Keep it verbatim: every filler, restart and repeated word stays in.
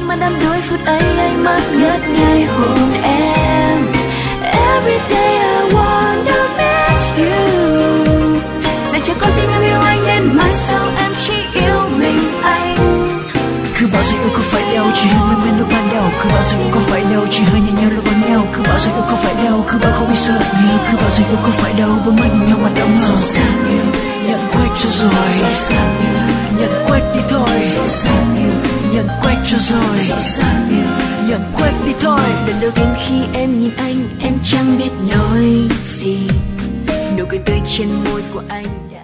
mà đắm đuối phút ấy anh mất ngất ngây hồn em. Every day I wanna miss you. Để cho con tim em yêu anh đến mãi sao em chỉ yêu mình anh. Cứ bảo rằng yêu không phải đau, chỉ hơi men men lúc ban đầu. Cứ bảo rằng yêu không phải đau, chỉ hơi nhẹ nhàng lúc bên nhau. Cứ bảo rằng yêu không phải đau, cứ bảo không biết sợ nhiều. Cứ bảo rằng yêu không phải đau, với mình nhau mà đau ngờ. Nhận quét cho rồi, nhận quét đi thôi. Nhận quét cho rồi, nhận quét đi thôi. Lần đầu tiên khi em nhìn anh, em chẳng biết nói gì. Nụ cười tươi trên môi của anh đã